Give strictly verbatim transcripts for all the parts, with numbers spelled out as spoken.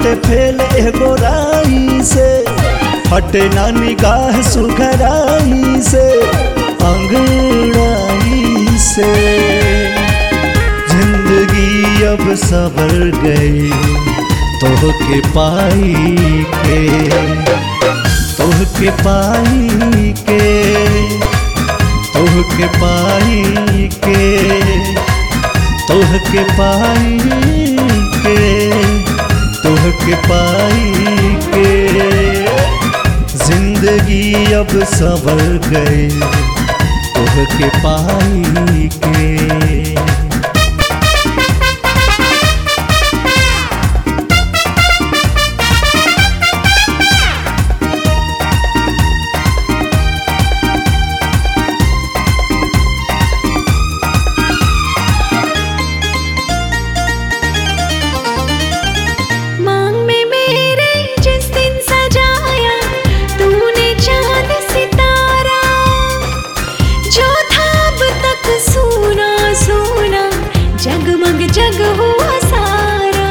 बाटे फेल एगो राई से, हटे ना निगाह सुघराई से, अंगड़ाई से। जिंदगी अब संवर गई तोहके पाई के, तोहके पाई के, तोहके पाई के, तोहके पाई के, तोहके पाई के। जिंदगी अब संवर गई तोहके पाई के। जगमग जग हुआ सारा,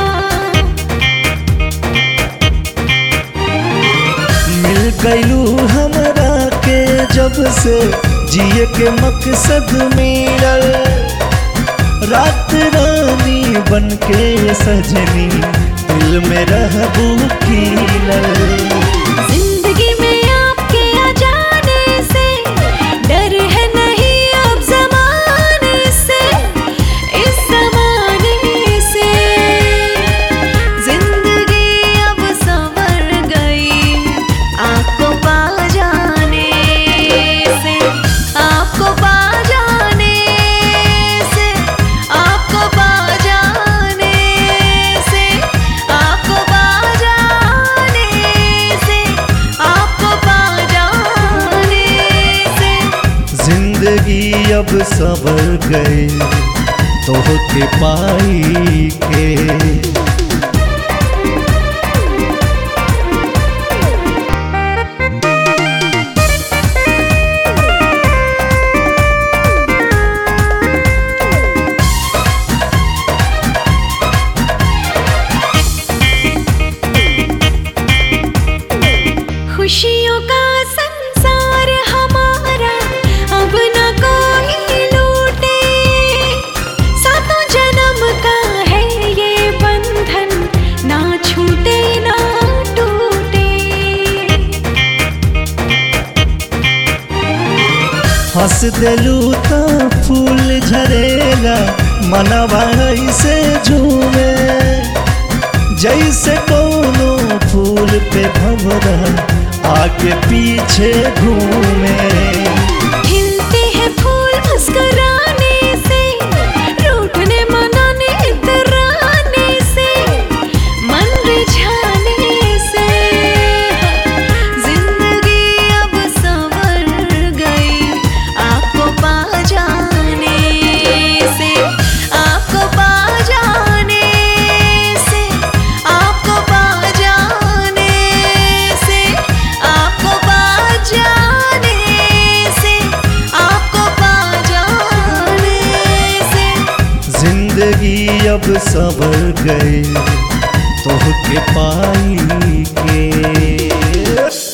मिल गईलू हमरा के जब से जिए के मकसद मिलल। रात रानी बन के सजनी दिल में रहबू खिलल। जिंदगी में आपके आ जाने से डर है नहीं अब जमाने से, इस जमाने से। जिंदगी अब संवर गई आपको पा जाने से, आपको पा जाने से, आपको पा जाने से, आपको पा जाने से, आपको पा जाने से। जिंदगी अब संवर गई तोहके पाई के। खुशियों का संसार हमारा अब न कोई लूटे, सातों जन्म का है ये बंधन, ना छूटे ना टूटे। हंस देलू तो फूल झरेला, मनवा ऐसे झूमे जैसे कोनो फूल पे भंवरा आगे पीछे घूमे। खिलते हैं फूल मुस्कुराने से, रूठने मनाने इतराने से, मन रिझाने से। जिंदगी अब संवर गई आपको पा जाने से, आपको पा जाने से, आपको पा जाने से, आपको पा जाने से, आपको पा जाने से। जिंदगी अब संवर गई तोहके पाई के।